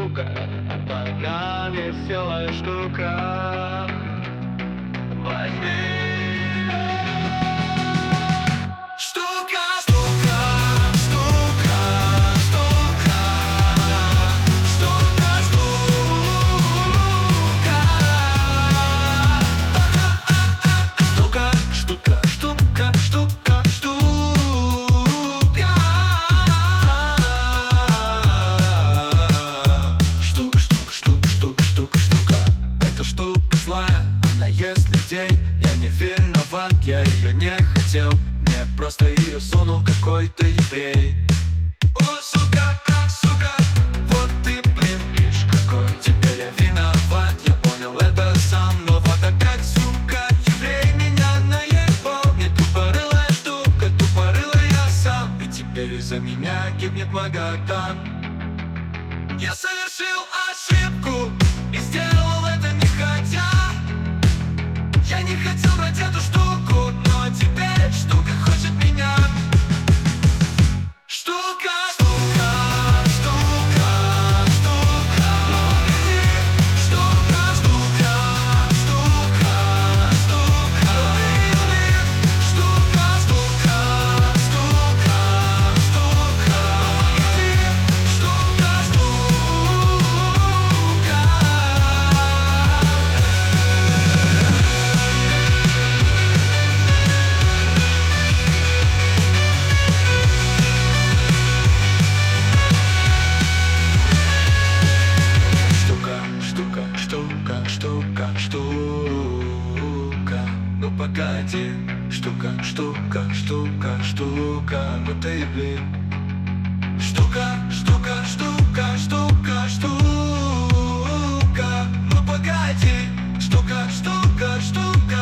штука, пока веселая штука. Возьми. Штука, штука, штука, штука, штука, штука. Штука, штука, штука, штука, штука. Штука, штука, штука, штука, штука. Эта штука злая, она ест людей. Я не виноват, я ее не хотел. Мне просто ее сунул какой-то еврей. О, сука, сука, вот ты, блин, видишь, какой теперь я виноват. Я понял это сам, но вот опять, сука, еврей меня наебал. Мне тупорылая штука, тупорылая сам. И теперь из-за меня гибнет Магадан. Я совершил ошибку и сделал это не хотя. Я не хотел брать эту штуку, но теперь штука хочет меня. Штука, штука, штука, штука. Штука, штука, штука, штука. Штука, штука, штука, штука. Штука, штука, штука, ну погоди. Штука, штука, штука, штука, ну ты, блин. Штука, штука, штука, штука, штука, ну погоди. Штука, штука, штука,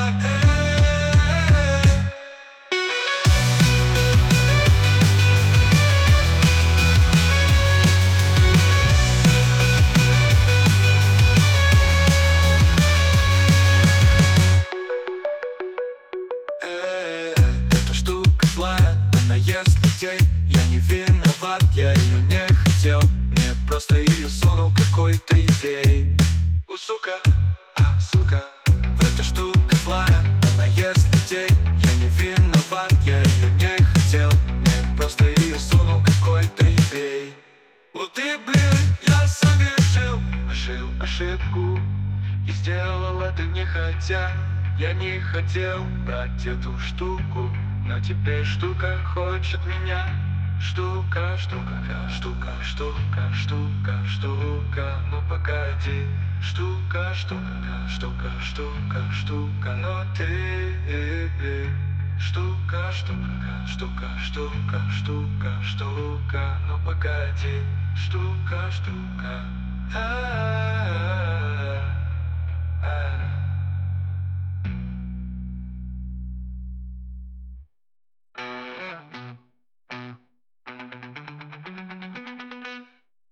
Эта штука злая, она ест людей. Я не виноват, я ее не хотел. Мне просто ее сунул какой-то еврей. У, сука, сука, эта штука злая, она ест людей. Я не виноват, я ее не хотел. Мне просто ее сунул какой-то еврей. Вот ты, блин, я совершил ошибку и сделал это не хотя. Я не хотел брать эту штуку, но теперь штука хочет меня. Штука, штука, штука, штука, штука, штука, ну погоди. Штука, штука, штука, штука, штука, но ты. Штука, штука, штука, штука, штука, штука, ну погоди. Штука, штука.